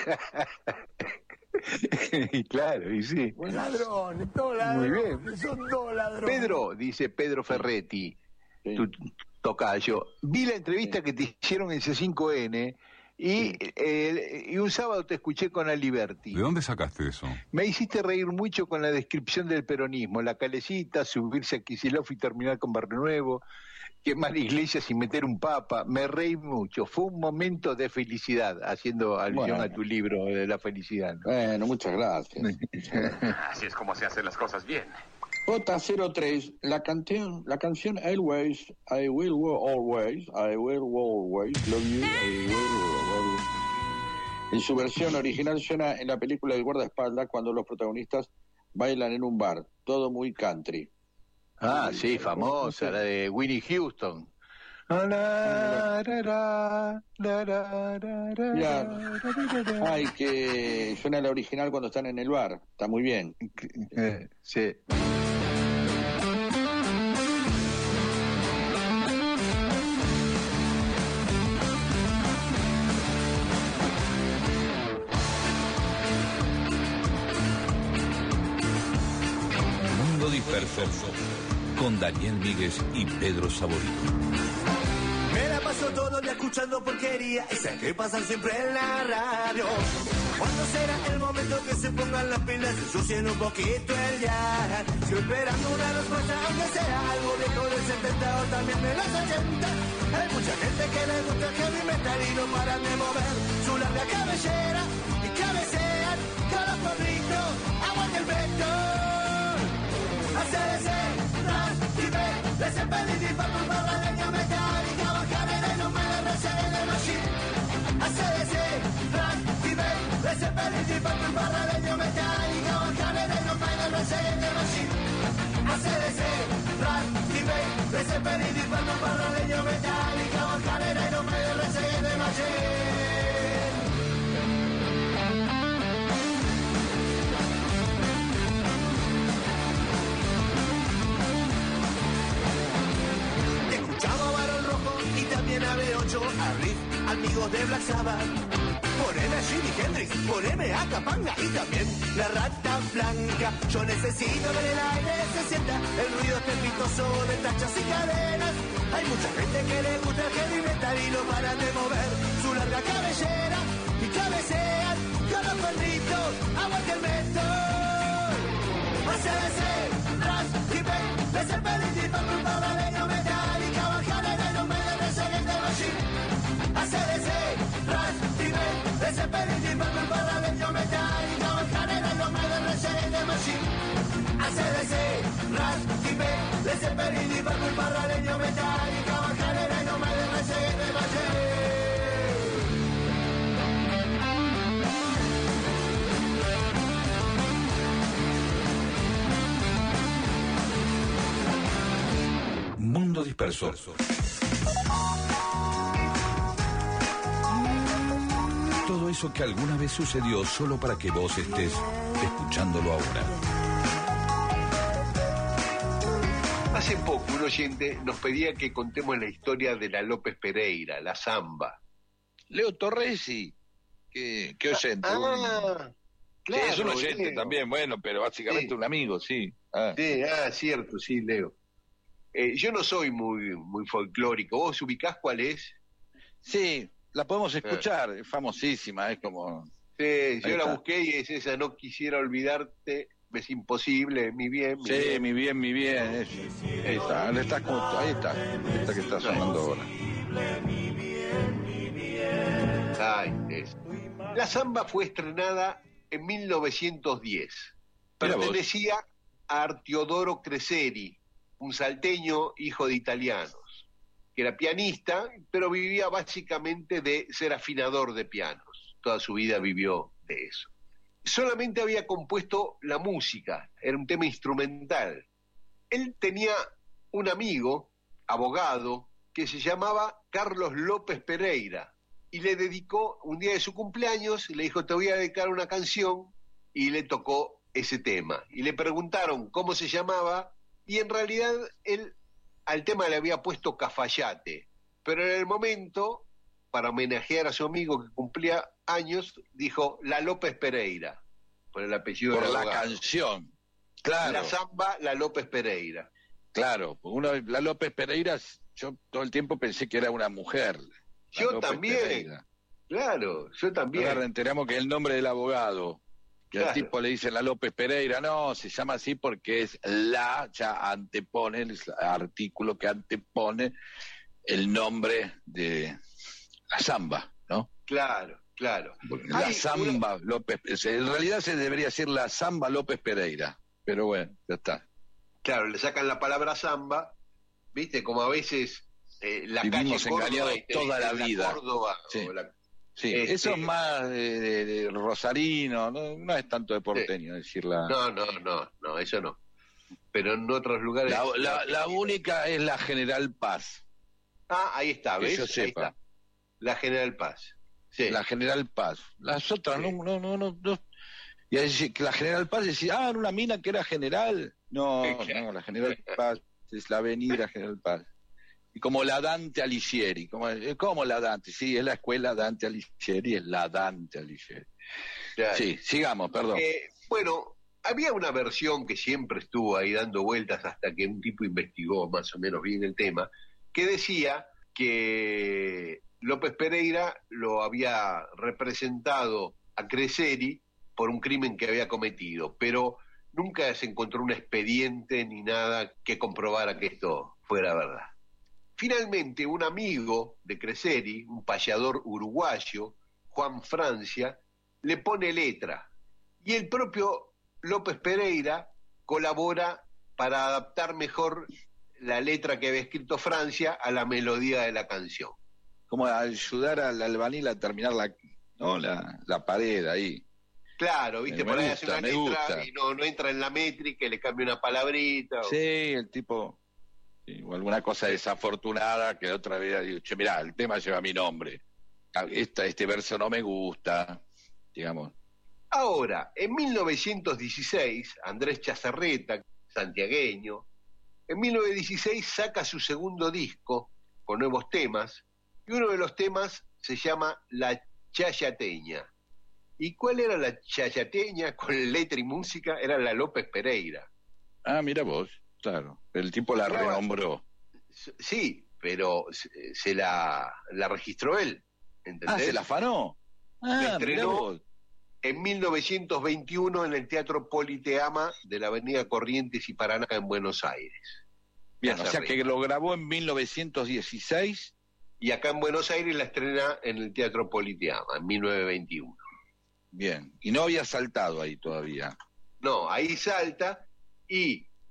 Claro, y sí. Buen ladrón, todo ladrón. Muy bien. Son dos ladrones. Pedro, dice Pedro Ferretti, sí. tu tocayo. Vi la entrevista sí. que te hicieron en C cinco N y, sí. eh, y un sábado te escuché con Aliberti. ¿De dónde sacaste eso? Me hiciste reír mucho con la descripción del peronismo, la calecita, subirse a Kicillof y terminar con Barrio Nuevo, quemar iglesias y meter un papa. Me reí mucho, fue un momento de felicidad, haciendo alusión bueno. a tu libro de la felicidad, ¿no? Bueno, muchas gracias. Así es como se hacen las cosas bien. J cero tres, la canción, la canción Always, I will always, I will always love you, I will always. En su versión original suena en la película El guardaespaldas cuando los protagonistas bailan en un bar, todo muy country. Ah, sí, famosa, la de Winnie Houston. Ay, que suena la original cuando están en el bar. Está muy bien. Eh, sí. Mundo Disperso, con Daniel Míguez y Pedro Saborito. Me la paso todo el día escuchando porquería, esa que pasan siempre en la radio. ¿Cuándo será el momento que se pongan las pilas y ensucien un poquito el día? Estoy esperando una respuesta, aunque sea algo viejo del setenta o también de los ochenta. Hay mucha gente que le gusta el heavy metal y no paran de mover su larga cabellera y cabecean con los porritos, aguanta el vector. A C D C, Ras, Tipe, de Zeppelin y Purple por la leña metálica, bajarera y no me la recen de machine. A C D C, Ras, Tipe, de Zeppelin y Purple por la leña metálica, bajarera y no me la recen de machine. A C D C, Ras, Tipe, de Zeppelin y Purple por la leña metálica, bajarera y no me la recen de machine. A B ocho, a Riff, amigos de Black Sabbath. Poneme a Jimi Hendrix, poneme a Capanga y también la Rata Blanca. Yo necesito ver el aire se sienta, el ruido estrepitoso de tachas y cadenas. Hay mucha gente que le gusta el heavy metal y no paran de mover su larga cabellera y cabecean con los perritos, aguante el metal. A C D C, Ras, Tipe, de Zeppelin y Purple por la Ras, Tipe, Le Zeppelin, Liverpool, Parraleño, Metallica, Macarena, no me dejes seguir de Valle. Mundo Disperso. Todo eso que alguna vez sucedió solo para que vos estés escuchándolo ahora. Hace poco un oyente nos pedía que contemos la historia de la López Pereira, la samba. Leo Torresi, que, que oyente. Ah, un... claro, sí, es un oyente Leo. también, bueno, pero básicamente Sí. un amigo, sí. Ah. Sí, ah, cierto, sí, Leo. Eh, yo no soy muy, muy folclórico. ¿Vos ubicás cuál es? Sí, la podemos escuchar, es famosísima, es como... Sí, yo Ahí la está. busqué y es esa, no quisiera olvidarte, es imposible, mi bien, mi Sí, bien. mi bien, mi bien, es, ahí está, le está como- ahí está, esta que está sonando ahora. Ay, es. La samba fue estrenada en mil novecientos diez. Mira vos. Pertenecía a Artiodoro Creseri, un salteño hijo de italianos, que era pianista, pero vivía básicamente de ser afinador de pianos. Toda su vida vivió de eso. Solamente había compuesto la música, era un tema instrumental. Él tenía un amigo, abogado, que se llamaba Carlos López Pereira, y le dedicó un día de su cumpleaños, le dijo, te voy a dedicar una canción, y le tocó ese tema. Y le preguntaron cómo se llamaba, y en realidad él al tema le había puesto Cafayate, pero en el momento, para homenajear a su amigo que cumplía años, dijo La López Pereira, por el apellido Por del la abogado. canción, claro. La samba, La López Pereira. Claro, uno, la López Pereira, yo todo el tiempo pensé que era una mujer. la Yo López también, Pereira. claro, yo también. Ahora enteramos que es el nombre del abogado. Que al Claro. tipo le dice la López Pereira, no, se llama así porque es la, ya antepone, el artículo que antepone el nombre de la samba, ¿no? Claro, claro. La Hay samba López, en realidad se debería decir la samba López Pereira, pero bueno, ya está. Claro, le sacan la palabra samba, viste, como a veces eh, la Vivimos calle Córdoba engañados y te toda dicen la vida. Córdoba, Sí. o la- Sí, Este- eso es más de, de- de rosarino, no, no es tanto de porteño decirla. No, no, no, no, eso no. Pero en otros lugares... La, la, la única es la General Paz. Ah, ahí está, Que ¿ves? yo Ahí sepa. está. La General Paz. Sí. La General Paz. Las otras no, no, no, no, no. Y ahí dice que la General Paz decía, ah, era una mina que era general. No, no, la General Paz es la Avenida General Paz. Y como la Dante Alighieri, como, como la Dante, sí, es la escuela Dante Alighieri, es la Dante Alighieri. Claro. Sí, sigamos, perdón. Eh, bueno, había una versión que siempre estuvo ahí dando vueltas hasta que un tipo investigó más o menos bien el tema, que decía que López Pereira lo había representado a Creseri por un crimen que había cometido, pero nunca se encontró un expediente ni nada que comprobara que esto fuera verdad. Finalmente, un amigo de Creseri, un payador uruguayo, Juan Francia, le pone letra. Y el propio López Pereira colabora para adaptar mejor la letra que había escrito Francia a la melodía de la canción. Como ayudar al albanil a terminar la, ¿no? la, la pared ahí. Claro, viste, Me por ahí gusta, hace una me letra gusta. y no, no entra en la métrica y le cambia una palabrita. o- Sí, el tipo, sí, o alguna cosa desafortunada que otra vez ha dicho, che, mirá, el tema lleva mi nombre. Esta, este verso no me gusta, digamos. Ahora, en mil novecientos dieciséis, Andrés Chazarreta, santiagueño, en mil novecientos dieciséis saca su segundo disco con nuevos temas, y uno de los temas se llama La Chayateña. ¿Y cuál era la Chayateña con letra y música? Era la López Pereira. Ah, mira vos, claro. El tipo la Claro. renombró. Sí, pero se, se la, la registró él, ¿entendés? Ah, se la afanó. La Ah, mirá estrenó vos. en mil novecientos veintiuno en el Teatro Politeama de la Avenida Corrientes y Paraná en Buenos Aires. Bien, o sea Chazarreta. que lo grabó en mil novecientos dieciséis. Y acá en Buenos Aires la estrena en el Teatro Politeama, en mil novecientos veintiuno. Bien, y no había saltado ahí todavía. No, ahí salta y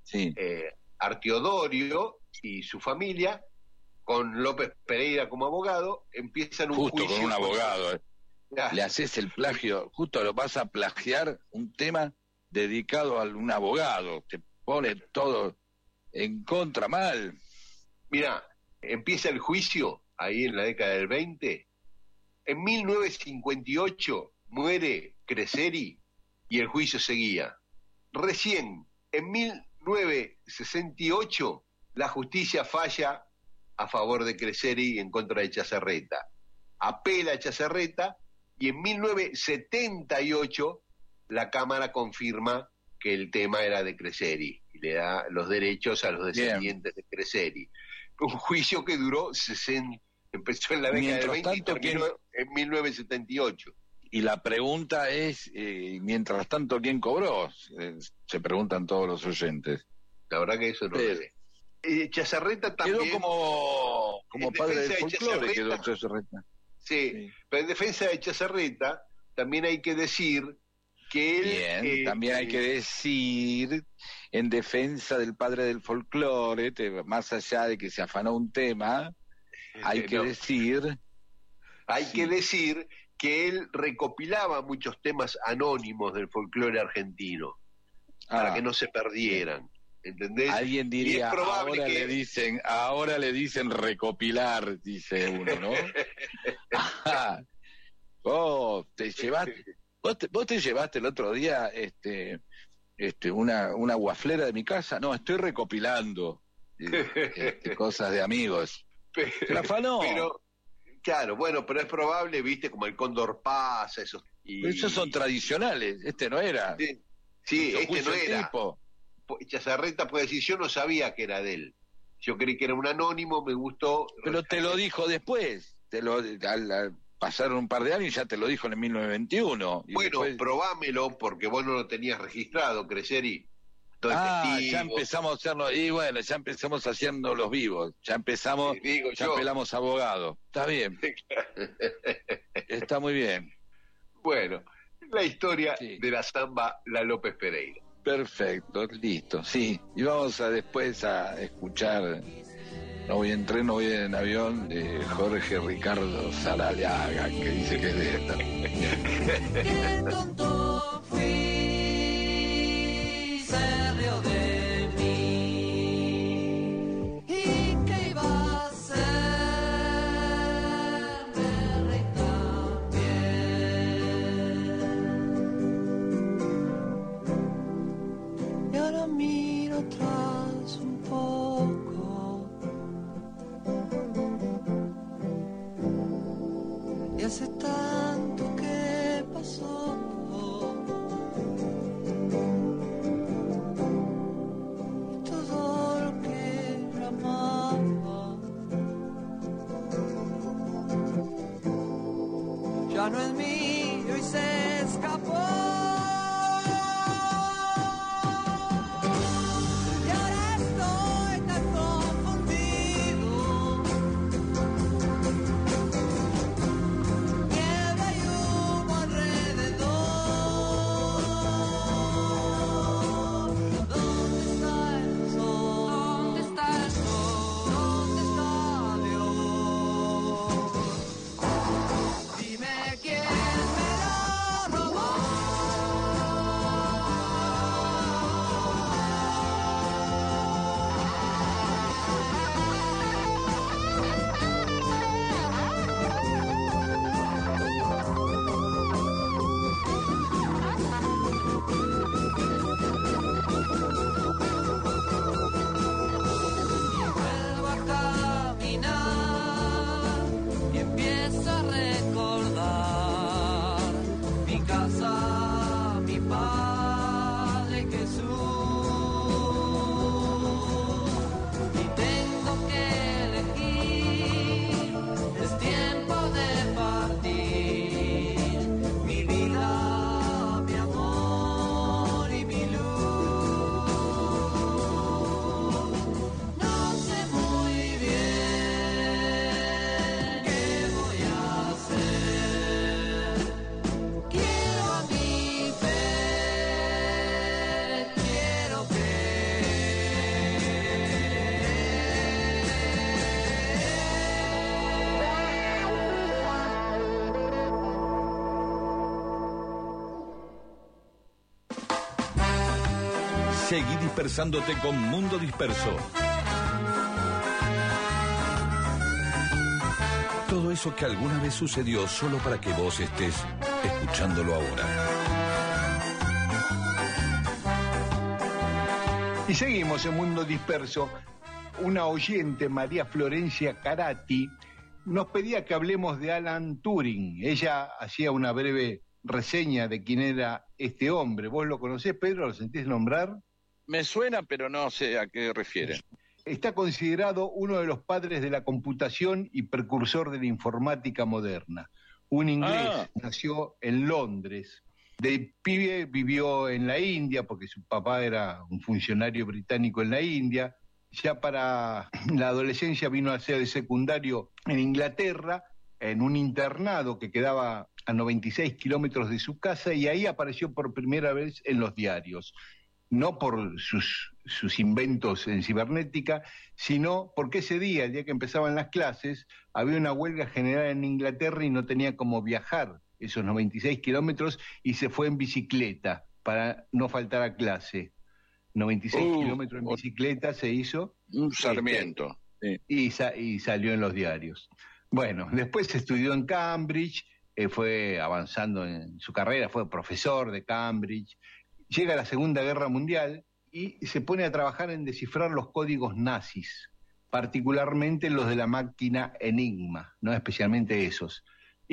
Sí. Eh, Arteodorio y su familia, con López Pereira como abogado, empiezan un Justo juicio. con un abogado. Contra... Eh. Le haces el plagio, justo lo vas a plagiar un tema dedicado a un abogado. Te pone todo en contra, mal. Mira, empieza el juicio ahí en la década del veinte. En mil novecientos cincuenta y ocho muere Creseri y el juicio seguía. Recién, en mil novecientos sesenta y ocho, la justicia falla a favor de Creseri y en contra de Chazarreta. Apela a Chazarreta y en mil novecientos setenta y ocho la Cámara confirma que el tema era de Creseri y le da los derechos a los descendientes Bien. de Creseri. Un juicio que duró sesenta, empezó en la década del veinte tanto, y terminó ¿quién? en mil novecientos setenta y ocho. Y la pregunta es, eh, mientras tanto, ¿quién cobró? Eh, se preguntan todos los oyentes. La verdad que eso no lo sé. Eh, Chazarreta también... Quedó como, como padre del folclore, de quedó Chazarreta. Sí, sí, pero en defensa de Chazarreta también hay que decir que él... Bien, eh, también hay que decir, en defensa del padre del folclore, te, más allá de que se afanó un tema, hay eh, que no. decir... Hay sí. que decir que él recopilaba muchos temas anónimos del folclore argentino, ah. para que no se perdieran. ¿Entendés? Alguien diría, ahora que... le dicen, ahora le dicen recopilar, dice uno, ¿no? Ajá. Oh, te llevaste, vos te, vos te llevaste el otro día este, este, una, una guaflera de mi casa. No, estoy recopilando este, cosas de amigos. Se la afanó. Pero, claro, bueno, pero es probable, viste, como el Cóndor pasa, esos. Y... Esos son tradicionales, este no era. Sí, sí este no era. Tipo. Chazarreta puede decir, yo no sabía que era de él. Yo creí que era un anónimo, me gustó. Pero te lo dijo después. Te lo al, al, pasaron un par de años y ya te lo dijo en el mil novecientos veintiuno. Y bueno, después... probámelo porque vos no lo tenías registrado, Creseri. Ah, testigo. Ya empezamos a hacerlo. Y bueno, ya empezamos haciendo los vivos. Ya empezamos, sí, digo ya yo. Apelamos abogado. Está bien. Está muy bien. Bueno, la historia sí. de la samba La López Pereira. Perfecto, listo, sí. Y vamos a después a escuchar No voy en tren, no voy en avión, de Jorge Ricardo Saraliaga, que dice que es de esta. Qué tonto fui, se rió de mí. ¿Y qué iba a hacer? Me reí también. Y ahora miro atrás un poco. Y hace tanto que pasó. Y todo lo que yo amaba ya no es mío y se escapó. Y ahora estoy tan confundido. Seguí dispersándote con Mundo Disperso. Todo eso que alguna vez sucedió solo para que vos estés escuchándolo ahora. Y seguimos en Mundo Disperso. Una oyente, María Florencia Carati, nos pedía que hablemos de Alan Turing. Ella hacía una breve reseña de quién era este hombre. ¿Vos lo conocés, Pedro? ¿Lo sentís nombrar? Me suena, pero no sé a qué refiere. Está considerado uno de los padres de la computación y precursor de la informática moderna. Un inglés, Ah. nació en Londres. De pibe vivió en la India, porque su papá era un funcionario británico en la India. Ya para la adolescencia vino a ser de secundario en Inglaterra, en un internado que quedaba a noventa y seis kilómetros de su casa, y ahí apareció por primera vez en los diarios. No por sus, sus inventos en cibernética, sino porque ese día, el día que empezaban las clases, había una huelga general en Inglaterra y no tenía cómo viajar esos noventa y seis kilómetros, y se fue en bicicleta para no faltar a clase. noventa y seis Uh, kilómetros en bicicleta se hizo. Un Sarmiento. Este, y, sa- y salió en los diarios. Bueno, después estudió en Cambridge, eh, fue avanzando en su carrera, fue profesor de Cambridge. Llega la Segunda Guerra Mundial y se pone a trabajar en descifrar los códigos nazis, particularmente los de la máquina Enigma, no especialmente esos.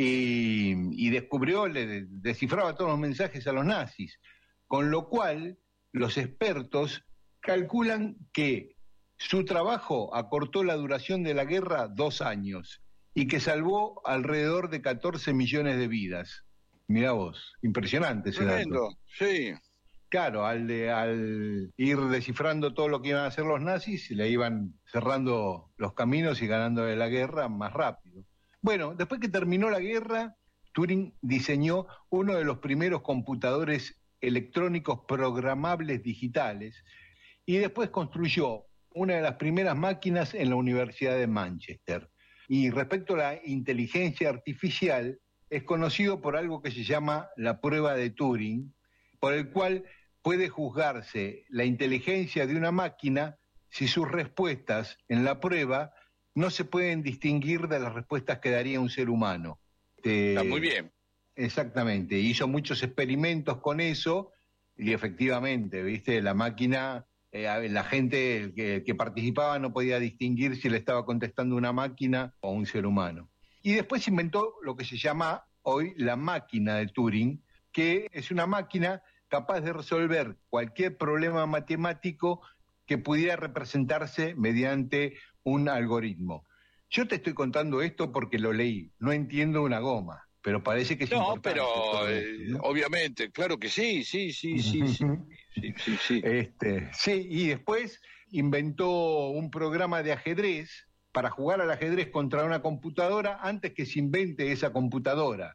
Y, y descubrió, le descifraba todos los mensajes a los nazis, con lo cual los expertos calculan que su trabajo acortó la duración de la guerra dos años y que salvó alrededor de catorce millones de vidas. Mirá vos, impresionante ese Tremendo, dato. sí. Claro, al, de- al ir descifrando todo lo que iban a hacer los nazis, le iban cerrando los caminos y ganando de la guerra más rápido. Bueno, después que terminó la guerra, Turing diseñó uno de los primeros computadores electrónicos programables digitales y después construyó una de las primeras máquinas en la Universidad de Manchester. Y respecto a la inteligencia artificial, es conocido por algo que se llama la prueba de Turing, por el cual puede juzgarse la inteligencia de una máquina si sus respuestas en la prueba no se pueden distinguir de las respuestas que daría un ser humano. Este, Está muy bien. Exactamente, hizo muchos experimentos con eso y efectivamente, viste, la máquina, eh, la gente el que, el que participaba no podía distinguir si le estaba contestando una máquina o un ser humano. Y después inventó lo que se llama hoy la máquina de Turing, que es una máquina capaz de resolver cualquier problema matemático que pudiera representarse mediante un algoritmo. Yo te estoy contando esto porque lo leí, no entiendo una goma, pero parece que es No, importante pero todo eh, esto, ¿no? obviamente, claro que sí, sí, sí, sí, sí, sí, sí, sí. Este, sí, y después inventó un programa de ajedrez para jugar al ajedrez contra una computadora antes que se invente esa computadora.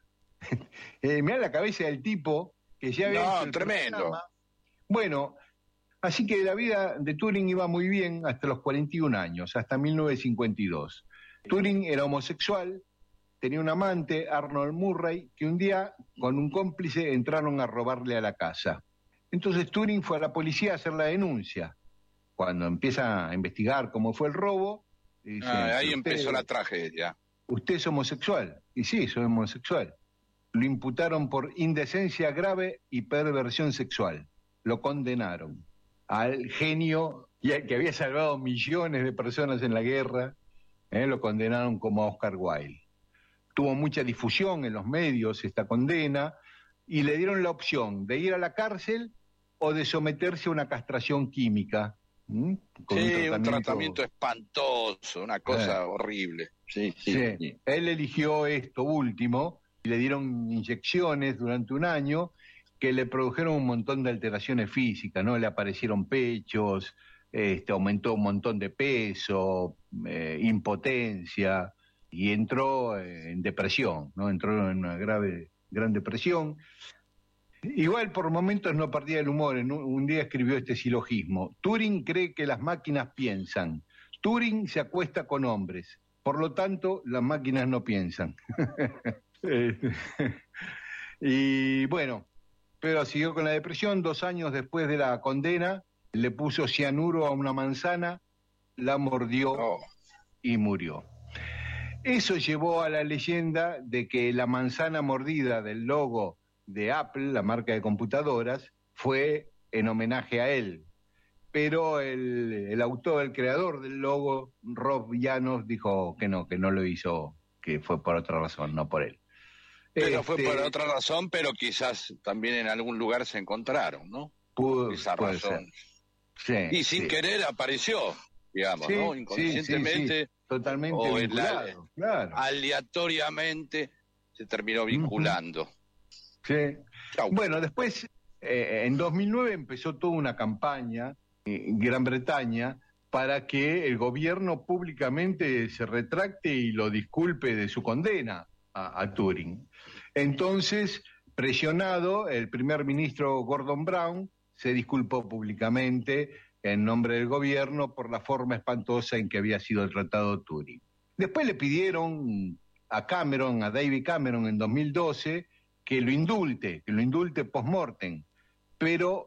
eh, mirá la cabeza del tipo que ya había No, hecho el tremendo. programa. Bueno, así que la vida de Turing iba muy bien hasta los cuarenta y un años, hasta mil novecientos cincuenta y dos. Turing era homosexual, tenía un amante, Arnold Murray, que un día con un cómplice entraron a robarle a la casa. Entonces Turing fue a la policía a hacer la denuncia. Cuando empieza a investigar cómo fue el robo, dice, Ah, ahí "Usted- empezó la tragedia. ¿Usted es homosexual?" Y sí, soy homosexual. Lo imputaron por indecencia grave y perversión sexual. Lo condenaron al genio y al que había salvado millones de personas en la guerra, eh, lo condenaron como a Oscar Wilde. Tuvo mucha difusión en los medios esta condena y le dieron la opción de ir a la cárcel o de someterse a una castración química. ¿m? Con Sí, un tratamiento espantoso, una cosa Eh. horrible. Sí, sí, Sí, sí. él eligió esto último y le dieron inyecciones durante un año que le produjeron un montón de alteraciones físicas, ¿no? Le aparecieron pechos, este, aumentó un montón de peso, eh, impotencia, y entró eh, en depresión, ¿no? Entró en una grave, gran depresión. Igual por momentos no perdía el humor. En un, un día escribió este silogismo: Turing cree que las máquinas piensan. Turing se acuesta con hombres. Por lo tanto, las máquinas no piensan. Y bueno, pero siguió con la depresión. Dos años después de la condena, le puso cianuro a una manzana, la mordió Oh. y murió. Eso llevó a la leyenda de que la manzana mordida del logo de Apple, la marca de computadoras, fue en homenaje a él. Pero el, el autor, el creador del logo, Rob Llanos, dijo que no, que no lo hizo, que fue por otra razón, no por él. Pero fue Este, por otra razón, pero quizás también en algún lugar se encontraron, ¿no? pudo- Esa puede razón. ser. Sí, Y sin sí. querer apareció, digamos, Sí, ¿no? sí, Inconscientemente. sí, sí, totalmente o en la- vinculado, claro. aleatoriamente se terminó vinculando. Sí. Bueno, después, eh, en dos mil nueve empezó toda una campaña en Gran Bretaña para que el gobierno públicamente se retracte y lo disculpe de su condena a, a Turing. Entonces, presionado, el primer ministro Gordon Brown se disculpó públicamente en nombre del gobierno por la forma espantosa en que había sido tratado Turing. Después le pidieron a Cameron, a David Cameron en dos mil doce, que lo indulte, que lo indulte post-mortem, pero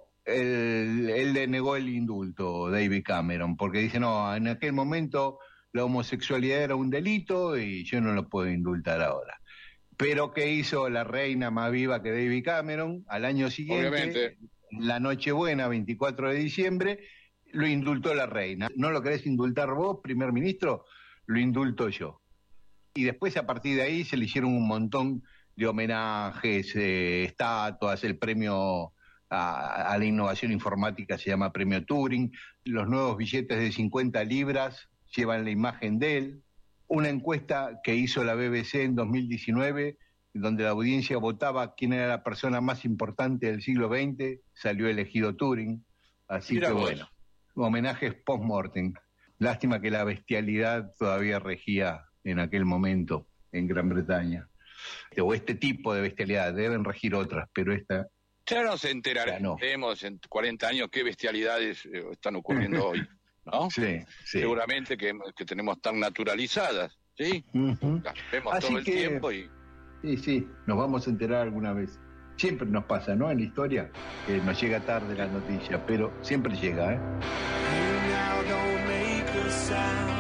él, él le negó el indulto, David Cameron, porque dice, no, en aquel momento la homosexualidad era un delito y yo no lo puedo indultar ahora. Pero ¿qué hizo la reina más viva que David Cameron? Al año siguiente, Obviamente. la Nochebuena, veinticuatro de diciembre, lo indultó la reina. ¿No lo querés indultar vos, primer ministro? Lo indulto yo. Y después, a partir de ahí, se le hicieron un montón de homenajes, eh, estatuas, el premio a, a la innovación informática se llama Premio Turing, los nuevos billetes de cincuenta libras llevan la imagen de él, una encuesta que hizo la B B C en dos mil diecinueve, donde la audiencia votaba quién era la persona más importante del siglo veinte, salió elegido Turing, así Mira que vos. bueno, homenajes post-mortem. Lástima que la bestialidad todavía regía en aquel momento en Gran Bretaña. O este tipo de bestialidad, deben regir otras, pero esta... Ya nos enteraremos en cuarenta años qué bestialidades eh, están ocurriendo hoy, ¿no? Sí, sí. Seguramente que, que tenemos tan naturalizadas, ¿sí? Ujú. Las vemos Así todo el que- tiempo y... Sí, sí, nos vamos a enterar alguna vez. Siempre nos pasa, ¿no? En la historia, que nos llega tarde la noticia, pero siempre llega, ¿eh? Now don't make a sound.